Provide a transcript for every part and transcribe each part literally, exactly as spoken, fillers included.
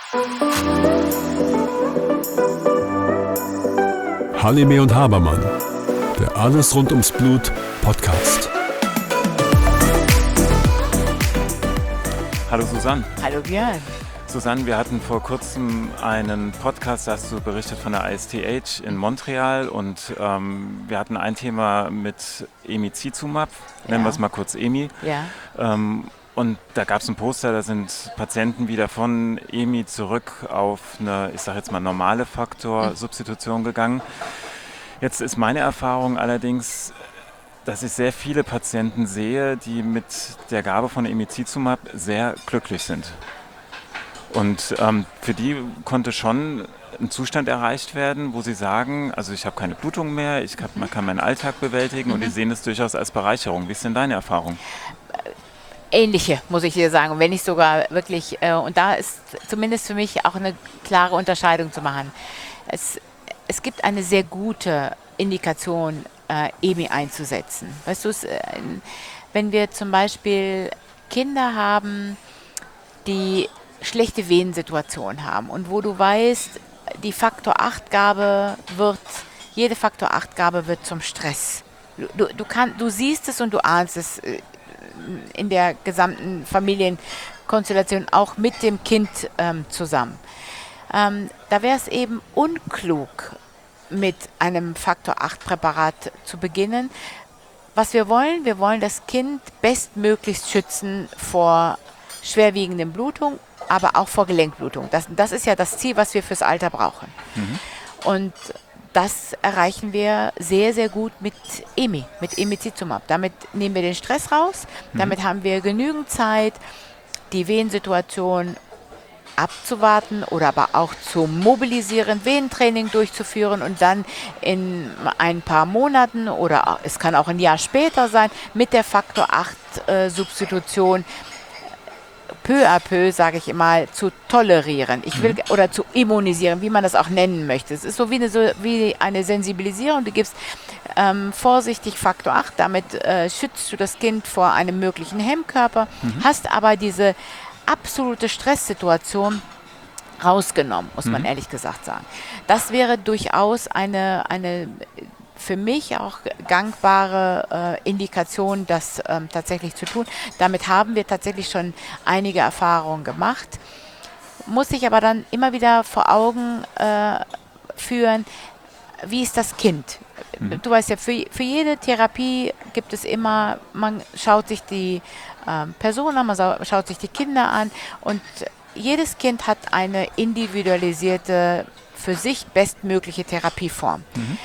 Halime und Habermann, der Alles rund ums Blut Podcast. Hallo Susanne. Hallo Björn. Susanne, wir hatten vor kurzem einen Podcast, da hast du berichtet von der I S T H in Montreal und ähm, wir hatten ein Thema mit Emicizumab, nennen Ja. wir es mal kurz Emi. Ja. Ähm, und da gab es ein Poster, da sind Patienten wieder von Emi zurück auf eine, ich sage jetzt mal, normale Faktorsubstitution gegangen. Jetzt ist meine Erfahrung allerdings, dass ich sehr viele Patienten sehe, die mit der Gabe von Emicizumab sehr glücklich sind. Und ähm, für die konnte schon ein Zustand erreicht werden, wo sie sagen, also ich habe keine Blutung mehr, ich kann, man kann meinen Alltag bewältigen, mhm. und die sehen es durchaus als Bereicherung. Wie ist denn deine Erfahrung? Ähnliche, muss ich dir sagen, wenn nicht sogar wirklich, äh, und da ist zumindest für mich auch eine klare Unterscheidung zu machen. Es, es gibt eine sehr gute Indikation, äh, Emi einzusetzen. Weißt du, es, äh, wenn wir zum Beispiel Kinder haben, die schlechte Venensituation haben und wo du weißt, die Faktor acht Gabe wird, jede Faktor acht Gabe wird zum Stress. Du, du, du, kann, du siehst es und du ahnst es äh, in der gesamten Familienkonstellation, auch mit dem Kind ähm, zusammen. Ähm, da wäre es eben unklug, mit einem Faktor acht Präparat zu beginnen. Was wir wollen, wir wollen das Kind bestmöglichst schützen vor schwerwiegenden Blutungen, aber auch vor Gelenkblutung. Das, das ist ja das Ziel, was wir fürs Alter brauchen. Mhm. Und das erreichen wir sehr, sehr gut mit Emi, mit Emicizumab. Damit nehmen wir den Stress raus, mhm. damit haben wir genügend Zeit, die Venensituation abzuwarten oder aber auch zu mobilisieren, Venentraining durchzuführen und dann in ein paar Monaten oder es kann auch ein Jahr später sein, mit der Faktor acht äh, Substitution peu à peu, sage ich immer, zu tolerieren. Ich will, oder zu immunisieren, wie man das auch nennen möchte. Es ist so wie eine, so wie eine Sensibilisierung. Du gibst ähm, vorsichtig Faktor acht, damit äh, schützt du das Kind vor einem möglichen Hemmkörper, mhm. hast aber diese absolute Stresssituation rausgenommen, muss mhm. man ehrlich gesagt sagen. Das wäre durchaus eine, eine für mich auch gangbare äh, Indikation, das ähm, tatsächlich zu tun. Damit haben wir tatsächlich schon einige Erfahrungen gemacht. Muss ich aber dann immer wieder vor Augen äh, führen, wie ist das Kind? Mhm. Du weißt ja, für, für jede Therapie gibt es immer, man schaut sich die äh, Person an, man sau- schaut sich die Kinder an und jedes Kind hat eine individualisierte, für sich bestmögliche Therapieform. Mhm.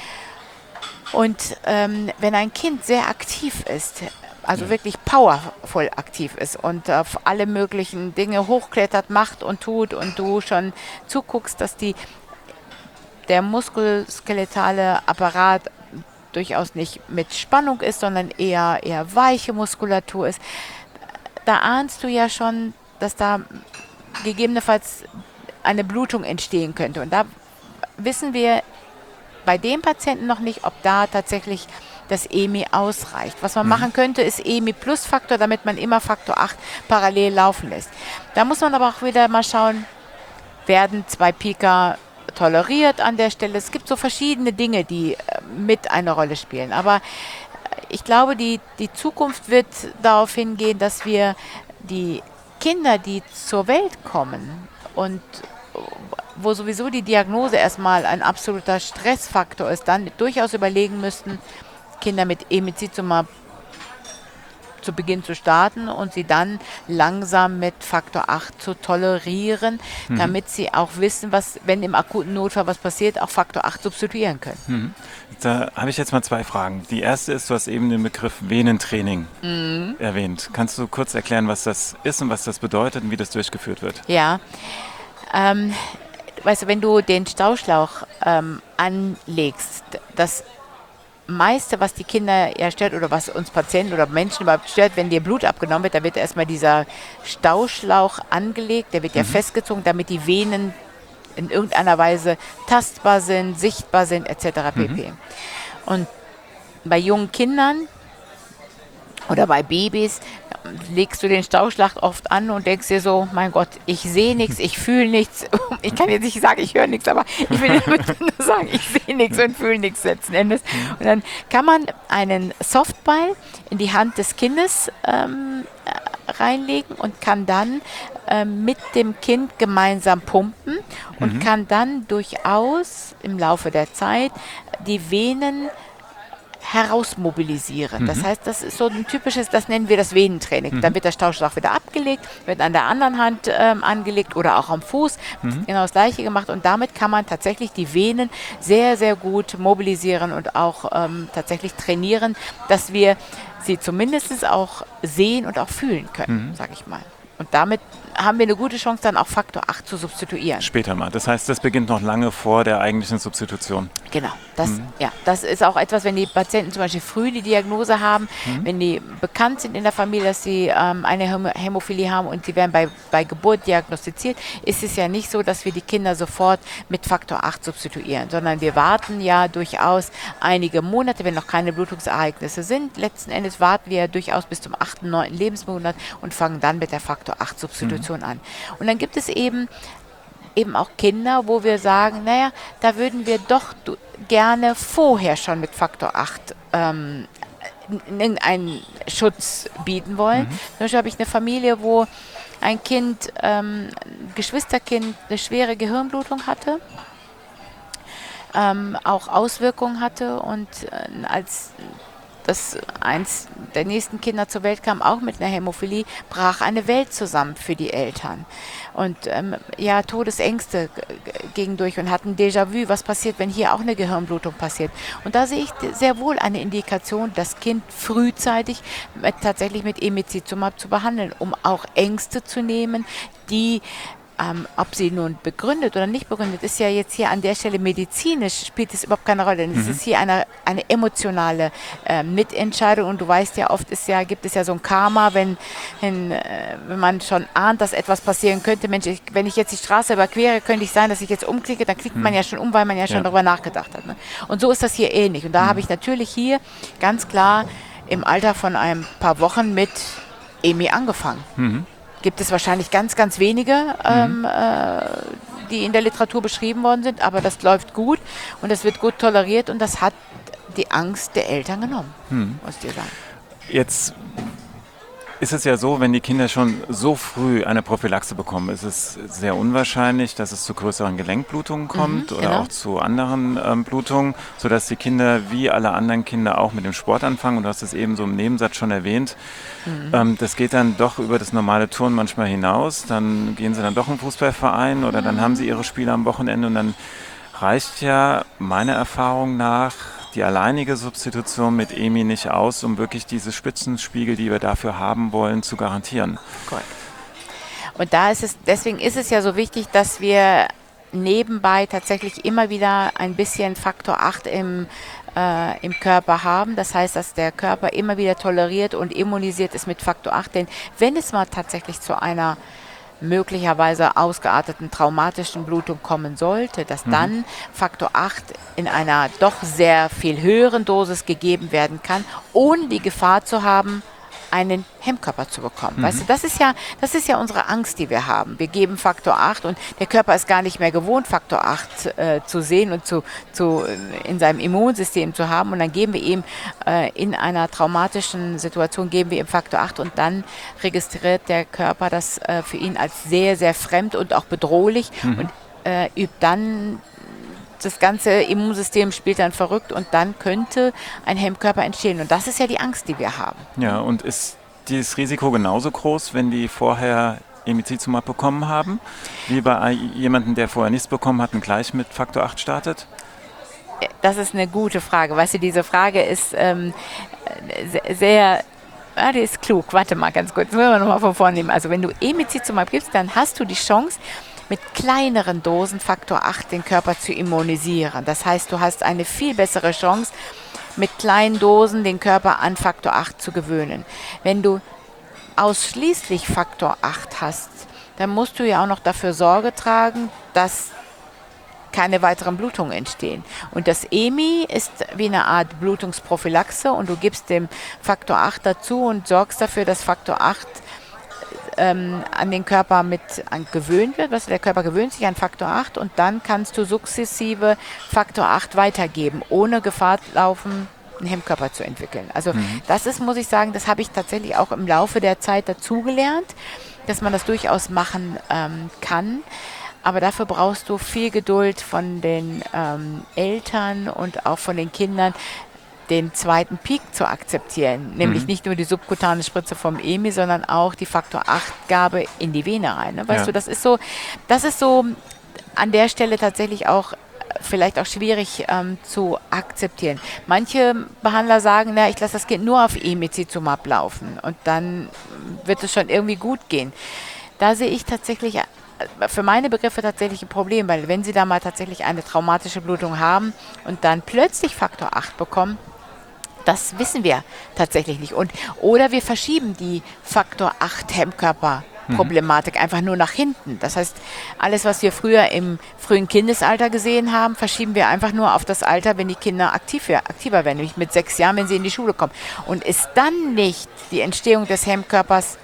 Und ähm, wenn ein Kind sehr aktiv ist, also ja. wirklich powervoll aktiv ist und auf alle möglichen Dinge hochklettert, macht und tut und du schon zuguckst, dass die, der muskelskeletale Apparat durchaus nicht mit Spannung ist, sondern eher, eher weiche Muskulatur ist, da ahnst du ja schon, dass da gegebenenfalls eine Blutung entstehen könnte. Und da wissen wir bei dem Patienten noch nicht, ob da tatsächlich das Emi ausreicht. Was man mhm. machen könnte, ist Emi plus Faktor, damit man immer Faktor acht parallel laufen lässt. Da muss man aber auch wieder mal schauen, werden zwei Pika toleriert an der Stelle. Es gibt so verschiedene Dinge, die äh, mit eine Rolle spielen. Aber ich glaube, die, die Zukunft wird darauf hingehen, dass wir die Kinder, die zur Welt kommen und wo sowieso die Diagnose erstmal ein absoluter Stressfaktor ist, dann durchaus überlegen müssten, Kinder mit Emicizumab zu Beginn zu starten und sie dann langsam mit Faktor acht zu tolerieren, mhm. damit sie auch wissen, was, wenn im akuten Notfall was passiert, auch Faktor acht substituieren können. Mhm. Da habe ich jetzt mal zwei Fragen. Die erste ist, du hast eben den Begriff Venentraining mhm. erwähnt. Kannst du kurz erklären, was das ist und was das bedeutet und wie das durchgeführt wird? Ja, ähm, weißt du, wenn du den Stauschlauch ähm, anlegst, das meiste, was die Kinder ja stört oder was uns Patienten oder Menschen überhaupt stört, wenn dir Blut abgenommen wird, da wird erstmal dieser Stauschlauch angelegt, der wird mhm. ja festgezogen, damit die Venen in irgendeiner Weise tastbar sind, sichtbar sind, et cetera pp. Mhm. Und bei jungen Kindern oder bei Babys legst du den Stauschlag oft an und denkst dir so, mein Gott, ich sehe nichts, ich fühle nichts. Ich kann jetzt nicht sagen, ich höre nichts, aber ich will damit nur sagen, ich sehe nichts und fühle nichts letzten Endes. Und dann kann man einen Softball in die Hand des Kindes ähm, reinlegen und kann dann ähm, mit dem Kind gemeinsam pumpen und Mhm. kann dann durchaus im Laufe der Zeit die Venen herausmobilisieren. Das heißt, das ist so ein typisches, das nennen wir das Venentraining. Dann wird der Stauschlag wieder abgelegt, wird an der anderen Hand ähm, angelegt oder auch am Fuß. Genau das Gleiche gemacht und damit kann man tatsächlich die Venen sehr, sehr gut mobilisieren und auch ähm, tatsächlich trainieren, dass wir sie zumindest auch sehen und auch fühlen können, sage ich mal. Und damit haben wir eine gute Chance, dann auch Faktor acht zu substituieren. Später mal. Das heißt, das beginnt noch lange vor der eigentlichen Substitution. Genau, das, ja, das ist auch etwas, wenn die Patienten zum Beispiel früh die Diagnose haben, wenn die bekannt sind in der Familie, dass sie ähm, eine Hämo- Hämophilie haben und sie werden bei, bei Geburt diagnostiziert, ist es ja nicht so, dass wir die Kinder sofort mit Faktor acht substituieren, sondern wir warten ja durchaus einige Monate, wenn noch keine Blutungsereignisse sind. Letzten Endes warten wir ja durchaus bis zum achten, neunten Lebensmonat und fangen dann mit der Faktor acht Substitution an. Und dann gibt es eben eben auch Kinder, wo wir sagen, naja, da würden wir doch du- gerne vorher schon mit Faktor acht ähm, n- einen Schutz bieten wollen. Zum Beispiel habe ich eine Familie, wo ein Kind, ähm, ein Geschwisterkind, eine schwere Gehirnblutung hatte, ähm, auch Auswirkungen hatte und äh, als das eins der nächsten Kinder zur Welt kam, auch mit einer Hämophilie, brach eine Welt zusammen für die Eltern. Und ähm, ja, Todesängste g- g- gingen durch und hatten Déjà-vu, was passiert, wenn hier auch eine Gehirnblutung passiert. Und da sehe ich d- sehr wohl eine Indikation, das Kind frühzeitig mit, tatsächlich mit Emicizumab zu behandeln, um auch Ängste zu nehmen, die ähm, ob sie nun begründet oder nicht begründet, ist ja jetzt hier an der Stelle medizinisch, spielt es überhaupt keine Rolle. Denn es ist hier eine, eine emotionale äh, Mitentscheidung und du weißt ja, oft ist ja, gibt es ja so ein Karma, wenn, wenn, äh, wenn man schon ahnt, dass etwas passieren könnte. Mensch, ich, wenn ich jetzt die Straße überquere, könnte ich sein, dass ich jetzt umklicke, dann klickt man ja schon um, weil man ja schon Ja. darüber nachgedacht hat. Ne? Und so ist das hier ähnlich. Und da habe ich natürlich hier ganz klar im Alter von ein paar Wochen mit Emi angefangen. Gibt es wahrscheinlich ganz, ganz wenige, ähm, äh, die in der Literatur beschrieben worden sind, aber das läuft gut und das wird gut toleriert und das hat die Angst der Eltern genommen, muss ich dir sagen. Jetzt ist es ja so, wenn die Kinder schon so früh eine Prophylaxe bekommen, ist es sehr unwahrscheinlich, dass es zu größeren Gelenkblutungen kommt Mhm, oder genau. auch zu anderen ähm, Blutungen, sodass die Kinder wie alle anderen Kinder auch mit dem Sport anfangen. Und du hast es eben so im Nebensatz schon erwähnt. Ähm, das geht dann doch über das normale Turnen manchmal hinaus. Dann gehen sie dann doch im Fußballverein oder dann haben sie ihre Spiele am Wochenende und dann reicht ja meiner Erfahrung nach die alleinige Substitution mit Emi nicht aus, um wirklich diese Spitzenspiegel, die wir dafür haben wollen, zu garantieren. Korrekt. Und da ist es, deswegen ist es ja so wichtig, dass wir nebenbei tatsächlich immer wieder ein bisschen Faktor acht im, äh, im Körper haben. Das heißt, dass der Körper immer wieder toleriert und immunisiert ist mit Faktor acht. Denn wenn es mal tatsächlich zu einer möglicherweise ausgearteten traumatischen Blutung kommen sollte, dass dann Faktor acht in einer doch sehr viel höheren Dosis gegeben werden kann, ohne die Gefahr zu haben, einen Hemmkörper zu bekommen. Weißt du, das ist ja, das ist ja unsere Angst, die wir haben. Wir geben Faktor acht und der Körper ist gar nicht mehr gewohnt, Faktor acht äh, zu sehen und zu, zu, äh, in seinem Immunsystem zu haben. Und dann geben wir ihm äh, in einer traumatischen Situation, geben wir ihm Faktor acht und dann registriert der Körper das äh, für ihn als sehr, sehr fremd und auch bedrohlich und äh, übt dann das ganze Immunsystem spielt dann verrückt und dann könnte ein Hemmkörper entstehen. Und das ist ja die Angst, die wir haben. Ja, und ist dieses Risiko genauso groß, wenn die vorher Emicizumab bekommen haben, wie bei jemandem, der vorher nichts bekommen hat und gleich mit Faktor acht startet? Das ist eine gute Frage. Weißt du, diese Frage ist ähm, sehr, sehr ah, die ist klug. Warte mal ganz kurz, das müssen wir nochmal von vorne nehmen. Also wenn du Emicizumab gibst, dann hast du die Chance, mit kleineren Dosen Faktor acht den Körper zu immunisieren. Das heißt, du hast eine viel bessere Chance, mit kleinen Dosen den Körper an Faktor acht zu gewöhnen. Wenn du ausschließlich Faktor acht hast, dann musst du ja auch noch dafür Sorge tragen, dass keine weiteren Blutungen entstehen. Und das E M I ist wie eine Art Blutungsprophylaxe und du gibst dem Faktor acht dazu und sorgst dafür, dass Faktor acht ähm, an den Körper mit an, gewöhnt wird. Also der Körper gewöhnt sich an Faktor acht und dann kannst du sukzessive Faktor acht weitergeben, ohne Gefahr laufen, einen Hemmkörper zu entwickeln. Also mhm. das ist, muss ich sagen, das habe ich tatsächlich auch im Laufe der Zeit dazugelernt, dass man das durchaus machen ähm, kann. Aber dafür brauchst du viel Geduld von den ähm, Eltern und auch von den Kindern, den zweiten Peak zu akzeptieren. Nämlich mhm. nicht nur die subkutane Spritze vom E M I, sondern auch die Faktor acht Gabe in die Vene rein. Ne? Weißt ja. du, das ist so, das ist so an der Stelle tatsächlich auch vielleicht auch schwierig ähm, zu akzeptieren. Manche Behandler sagen, na, ich lasse das Kind nur auf Emicizumab laufen und dann wird es schon irgendwie gut gehen. Da sehe ich tatsächlich für meine Begriffe tatsächlich ein Problem, weil wenn Sie da mal tatsächlich eine traumatische Blutung haben und dann plötzlich Faktor acht bekommen, das wissen wir tatsächlich nicht. Und, oder wir verschieben die Faktor acht Hemmkörper Problematik einfach nur nach hinten. Das heißt, alles, was wir früher im frühen Kindesalter gesehen haben, verschieben wir einfach nur auf das Alter, wenn die Kinder aktiv, aktiver werden, nämlich mit sechs Jahren, wenn sie in die Schule kommen. Und ist dann nicht die Entstehung des Hemmkörpers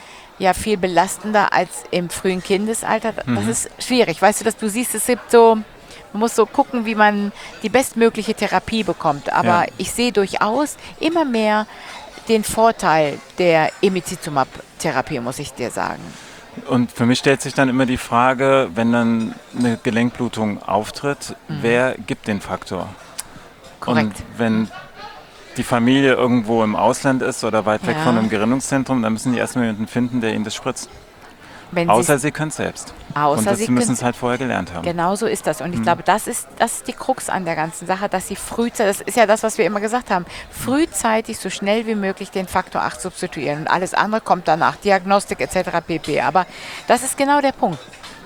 ja viel belastender als im frühen Kindesalter? Das mhm. ist schwierig. Weißt du, dass du siehst, es gibt so, man muss so gucken, wie man die bestmögliche Therapie bekommt. Aber ja. ich sehe durchaus immer mehr den Vorteil der Emicizumab-Therapie, muss ich dir sagen. Und für mich stellt sich dann immer die Frage, wenn dann eine Gelenkblutung auftritt, mhm. wer gibt den Faktor? Korrekt. Und wenn die Familie irgendwo im Ausland ist oder weit weg ja. von einem Gerinnungszentrum, dann müssen die erstmal jemanden finden, der ihnen das spritzt. Wenn außer sie können es selbst. Außer und das sie müssen es halt vorher gelernt haben. Genau so ist das. Und ich mhm. glaube, das ist, das ist die Krux an der ganzen Sache, dass sie frühzeitig, das ist ja das, was wir immer gesagt haben, frühzeitig so schnell wie möglich den Faktor acht substituieren. Und alles andere kommt danach, Diagnostik et cetera pp. Aber das ist genau der Punkt.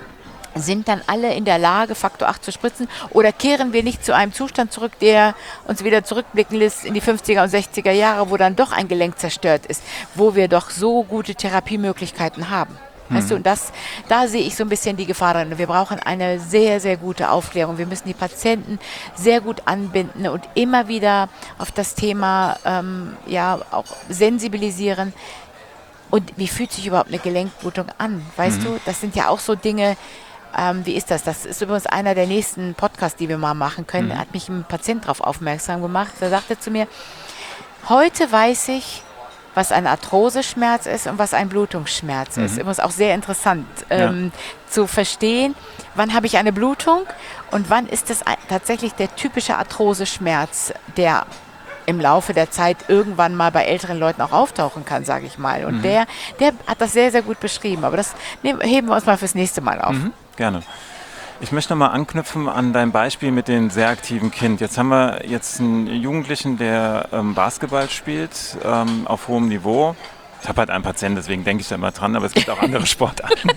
Sind dann alle in der Lage, Faktor acht zu spritzen, oder kehren wir nicht zu einem Zustand zurück, der uns wieder zurückblicken lässt in die fünfziger und sechziger Jahre, wo dann doch ein Gelenk zerstört ist, wo wir doch so gute Therapiemöglichkeiten haben. Weißt du, und das, da sehe ich so ein bisschen die Gefahr drin. Wir brauchen eine sehr, sehr gute Aufklärung. Wir müssen die Patienten sehr gut anbinden und immer wieder auf das Thema ähm, ja auch sensibilisieren. Und wie fühlt sich überhaupt eine Gelenkblutung an? Weißt mhm. du, das sind ja auch so Dinge, ähm, wie ist das? Das ist übrigens einer der nächsten Podcasts, die wir mal machen können. Da mhm. hat mich ein Patient darauf aufmerksam gemacht. Der sagte zu mir, heute weiß ich, was ein Arthroseschmerz ist und was ein Blutungsschmerz mhm. ist. Übrigens auch sehr interessant ähm, ja. zu verstehen, wann habe ich eine Blutung und wann ist es tatsächlich der typische Arthroseschmerz, der im Laufe der Zeit irgendwann mal bei älteren Leuten auch auftauchen kann, sage ich mal. Und mhm. der, der hat das sehr, sehr gut beschrieben. Aber das nehmen, heben wir uns mal fürs nächste Mal auf. Mhm. Gerne. Ich möchte noch mal anknüpfen an dein Beispiel mit dem sehr aktiven Kind. Jetzt haben wir jetzt einen Jugendlichen, der ähm, Basketball spielt, ähm, auf hohem Niveau. Ich habe halt einen Patienten, deswegen denke ich da immer dran, aber es gibt auch andere Sportarten.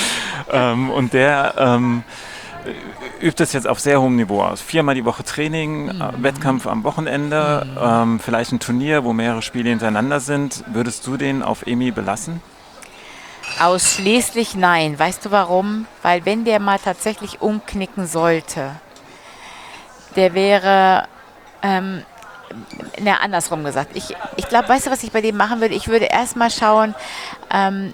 ähm, und der ähm, übt es jetzt auf sehr hohem Niveau aus. Viermal die Woche Training, mhm. äh, Wettkampf am Wochenende, mhm. ähm, vielleicht ein Turnier, wo mehrere Spiele hintereinander sind. Würdest du den auf E M I belassen? Ausschließlich nein. Weißt du warum? Weil wenn der mal tatsächlich umknicken sollte, der wäre, ähm, na, andersrum gesagt. Ich, ich glaube, weißt du, was ich bei dem machen würde? Ich würde erstmal schauen, ähm,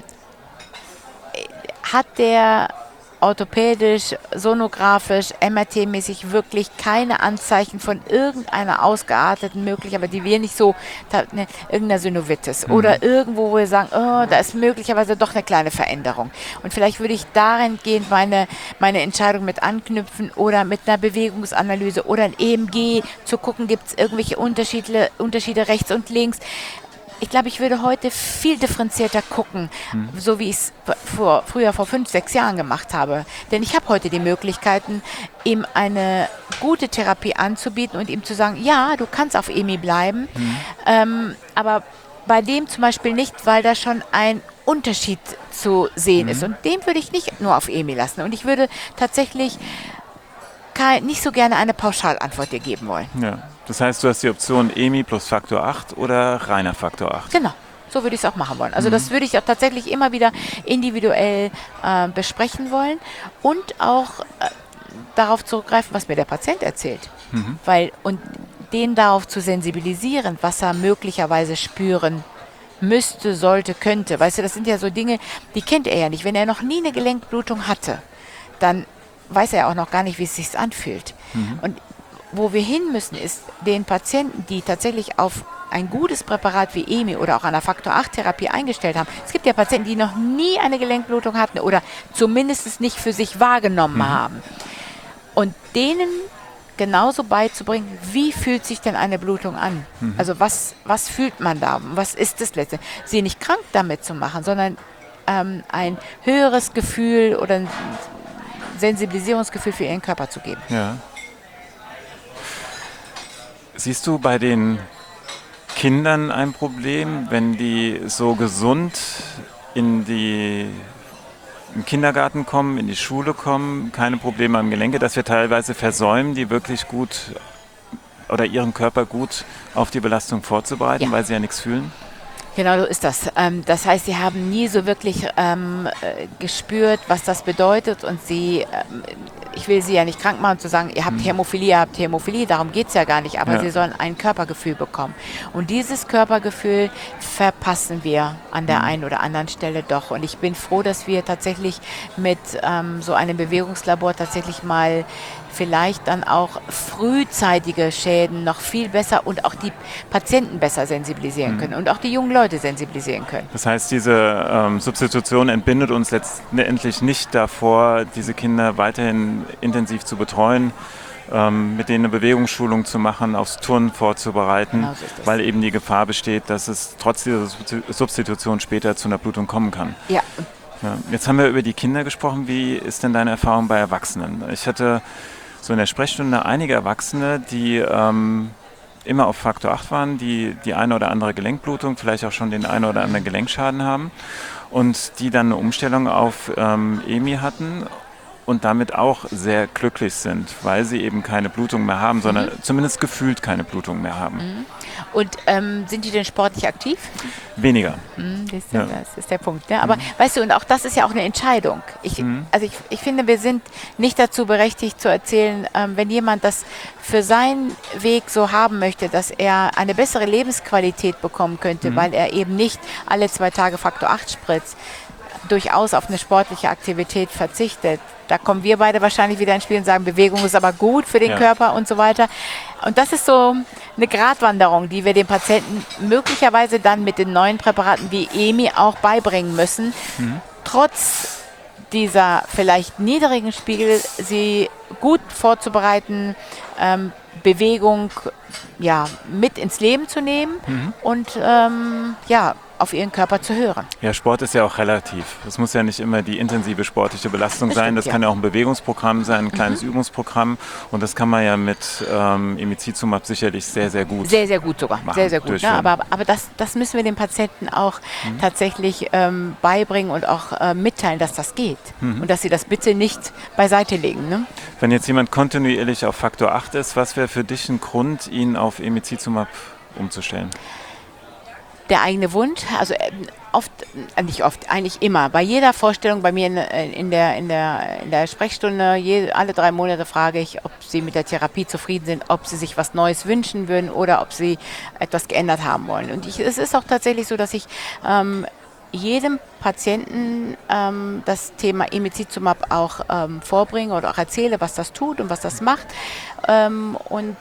hat der orthopädisch, sonografisch, M R T-mäßig wirklich keine Anzeichen von irgendeiner ausgearteten möglich, aber die wir nicht so, da, ne, irgendeiner Synovitis mhm. oder irgendwo, wo wir sagen, oh, da ist möglicherweise doch eine kleine Veränderung. Und vielleicht würde ich darin gehend meine, meine Entscheidung mit anknüpfen oder mit einer Bewegungsanalyse oder ein E M G zu gucken, gibt es irgendwelche Unterschiede, Unterschiede rechts und links. Ich glaube, ich würde heute viel differenzierter gucken, mhm. so wie ich es vor, früher vor fünf, sechs Jahren gemacht habe. Denn ich habe heute die Möglichkeiten, ihm eine gute Therapie anzubieten und ihm zu sagen, ja, du kannst auf E M I bleiben, mhm. ähm, aber bei dem zum Beispiel nicht, weil da schon ein Unterschied zu sehen mhm. ist. Und den würde ich nicht nur auf E M I lassen. Und ich würde tatsächlich kein, nicht so gerne eine Pauschalantwort dir geben wollen. Ja. Das heißt, du hast die Option E M I plus Faktor acht oder reiner Faktor acht? Genau, so würde ich es auch machen wollen. Also mhm. das würde ich auch tatsächlich immer wieder individuell äh, besprechen wollen und auch äh, darauf zurückgreifen, was mir der Patient erzählt. Mhm. Weil, und den darauf zu sensibilisieren, was er möglicherweise spüren müsste, sollte, könnte. Weißt du, das sind ja so Dinge, die kennt er ja nicht. Wenn er noch nie eine Gelenkblutung hatte, dann weiß er auch noch gar nicht, wie es sich anfühlt. Mhm. Und wo wir hin müssen, ist den Patienten, die tatsächlich auf ein gutes Präparat wie E M I oder auch einer Faktor acht Therapie eingestellt haben. Es gibt ja Patienten, die noch nie eine Gelenkblutung hatten oder zumindest nicht für sich wahrgenommen mhm. haben. Und denen genauso beizubringen, wie fühlt sich denn eine Blutung an? Mhm. Also was, was fühlt man da? Was ist das letzte? Sie nicht krank damit zu machen, sondern ähm, ein höheres Gefühl oder ein Sensibilisierungsgefühl für ihren Körper zu geben. Ja. Siehst du bei den Kindern ein Problem, wenn die so gesund in die im Kindergarten kommen, in die Schule kommen, keine Probleme am Gelenke, dass wir teilweise versäumen, die wirklich gut oder ihren Körper gut auf die Belastung vorzubereiten, ja. weil sie ja nichts fühlen? Genau so ist das. Ähm, das heißt, sie haben nie so wirklich ähm, äh, gespürt, was das bedeutet und sie, ähm, ich will sie ja nicht krank machen zu sagen, ihr habt mhm. Hämophilie, ihr habt Hämophilie, darum geht es ja gar nicht, aber ja. sie sollen ein Körpergefühl bekommen. Und dieses Körpergefühl verpassen wir an der mhm. einen oder anderen Stelle doch. Und ich bin froh, dass wir tatsächlich mit ähm, so einem Bewegungslabor tatsächlich mal vielleicht dann auch frühzeitige Schäden noch viel besser und auch die Patienten besser sensibilisieren mhm. können und auch die jungen Leute sensibilisieren können. Das heißt, diese ähm, Substitution entbindet uns letztendlich nicht davor, diese Kinder weiterhin intensiv zu betreuen, ähm, mit denen eine Bewegungsschulung zu machen, aufs Turnen vorzubereiten, genau so ist das. Weil eben die Gefahr besteht, dass es trotz dieser Substitution später zu einer Blutung kommen kann. Ja. Ja. Jetzt haben wir über die Kinder gesprochen. Wie ist denn deine Erfahrung bei Erwachsenen? Ich hatte so in der Sprechstunde einige Erwachsene, die ähm, immer auf Faktor acht waren, die die eine oder andere Gelenkblutung, vielleicht auch schon den einen oder anderen Gelenkschaden haben und die dann eine Umstellung auf ähm, E M I hatten und damit auch sehr glücklich sind, weil sie eben keine Blutung mehr haben, sondern mhm. zumindest gefühlt keine Blutung mehr haben. Mhm. Und ähm, sind die denn sportlich aktiv? Weniger. Mhm, das, ist ja. das ist der Punkt. Ne? Aber mhm. weißt du, und auch das ist ja auch eine Entscheidung. Ich, mhm. Also ich, ich finde, wir sind nicht dazu berechtigt zu erzählen, ähm, wenn jemand das für seinen Weg so haben möchte, dass er eine bessere Lebensqualität bekommen könnte, mhm. weil er eben nicht alle zwei Tage Faktor acht spritzt, durchaus auf eine sportliche Aktivität verzichtet. Da kommen wir beide wahrscheinlich wieder ins Spiel und sagen, Bewegung ist aber gut für den ja. Körper und so weiter. Und das ist so eine Gratwanderung, die wir den Patienten möglicherweise dann mit den neuen Präparaten wie E M I auch beibringen müssen. Mhm. Trotz dieser vielleicht niedrigen Spiegel, sie gut vorzubereiten, ähm, Bewegung ja, mit ins Leben zu nehmen mhm. und ähm, ja, auf ihren Körper zu hören. Ja, Sport ist ja auch relativ. Es muss ja nicht immer die intensive sportliche Belastung das sein. Stimmt, das ja. kann ja auch ein Bewegungsprogramm sein, ein kleines mhm. Übungsprogramm. Und das kann man ja mit ähm, Emicizumab sicherlich sehr, sehr gut Sehr, sehr gut sogar. Machen, sehr, sehr gut. Ne? Aber, aber das, das müssen wir den Patienten auch mhm. tatsächlich ähm, beibringen und auch äh, mitteilen, dass das geht. Mhm. Und dass sie das bitte nicht beiseite legen. Ne? Wenn jetzt jemand kontinuierlich auf Faktor acht ist, was wäre für dich ein Grund, ihn auf Emicizumab umzustellen? Der eigene Wunsch, also oft, nicht oft, eigentlich immer, bei jeder Vorstellung bei mir in, in, der, in, der, in der Sprechstunde, je, alle drei Monate frage ich, ob sie mit der Therapie zufrieden sind, ob sie sich was Neues wünschen würden oder ob sie etwas geändert haben wollen. Und ich, es ist auch tatsächlich so, dass ich ähm, jedem Patienten ähm, das Thema Emicizumab auch ähm, vorbringe oder auch erzähle, was das tut und was das macht. Ähm, und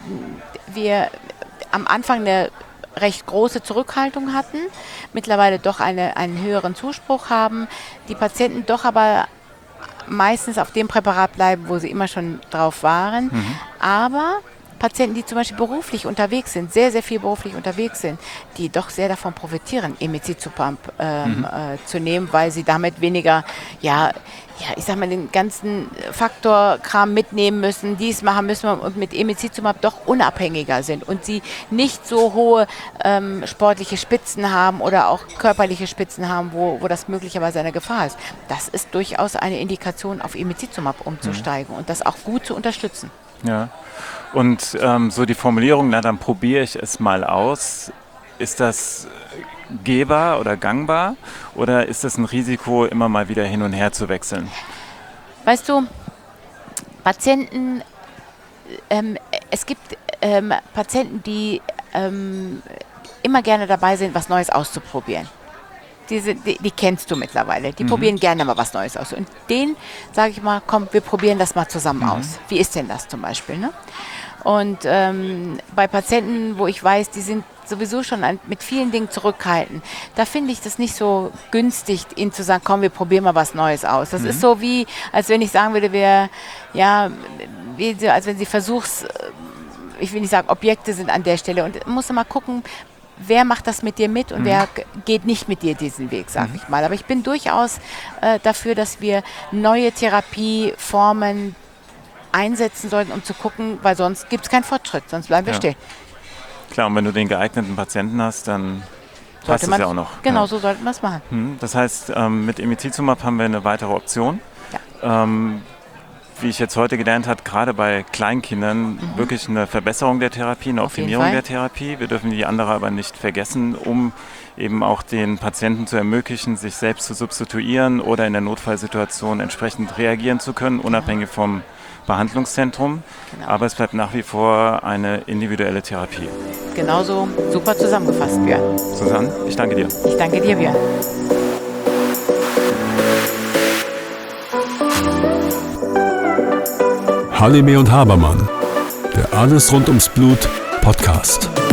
wir am Anfang eine recht große Zurückhaltung hatten, mittlerweile doch eine, einen höheren Zuspruch haben, die Patienten doch aber meistens auf dem Präparat bleiben, wo sie immer schon drauf waren, mhm. aber Patienten, die zum Beispiel beruflich unterwegs sind, sehr, sehr viel beruflich unterwegs sind, die doch sehr davon profitieren, Emicizumab ähm, mhm. äh, zu nehmen, weil sie damit weniger, ja, ja, ich sag mal, den ganzen Faktorkram mitnehmen müssen, dies machen müssen und mit Emicizumab doch unabhängiger sind und sie nicht so hohe ähm, sportliche Spitzen haben oder auch körperliche Spitzen haben, wo, wo das möglicherweise eine Gefahr ist. Das ist durchaus eine Indikation, auf Emicizumab umzusteigen mhm. und das auch gut zu unterstützen. Ja. Und ähm, so die Formulierung, na dann probiere ich es mal aus, ist das gehbar oder gangbar oder ist das ein Risiko, immer mal wieder hin und her zu wechseln? Weißt du, Patienten, ähm, es gibt ähm, Patienten, die ähm, immer gerne dabei sind, was Neues auszuprobieren. Diese, die, die kennst du mittlerweile. Die mhm. probieren gerne mal was Neues aus. Und denen sage ich mal, komm, wir probieren das mal zusammen mhm. aus. Wie ist denn das zum Beispiel? Ne? Und ähm, bei Patienten, wo ich weiß, die sind sowieso schon an, mit vielen Dingen zurückhaltend, da finde ich das nicht so günstig, ihnen zu sagen, komm, wir probieren mal was Neues aus. Das mhm. ist so wie, als wenn ich sagen würde, wir, ja, wie, als wenn sie Versuchs, ich will nicht sagen, Objekte sind an der Stelle. Und musst du mal gucken, wer macht das mit dir mit und mhm. wer g- geht nicht mit dir diesen Weg, sag mhm. ich mal. Aber ich bin durchaus äh, dafür, dass wir neue Therapieformen einsetzen sollten, um zu gucken, weil sonst gibt es keinen Fortschritt, sonst bleiben wir ja. stehen. Klar, und wenn du den geeigneten Patienten hast, dann passt es ja auch noch. Genau, ja. so sollten wir es machen. Hm, das heißt, ähm, mit Emicizumab haben wir eine weitere Option. Ja. Ähm, wie ich jetzt heute gelernt habe, gerade bei Kleinkindern mhm. wirklich eine Verbesserung der Therapie, eine Auf jeden Optimierung Fall. der Therapie. Wir dürfen die andere aber nicht vergessen, um eben auch den Patienten zu ermöglichen, sich selbst zu substituieren oder in der Notfallsituation entsprechend reagieren zu können, unabhängig vom Behandlungszentrum. Genau. Aber es bleibt nach wie vor eine individuelle Therapie. Genauso super zusammengefasst, Björn. Susanne, ich danke dir. Ich danke dir, Björn. Halime und Habermann, der Alles rund ums Blut Podcast.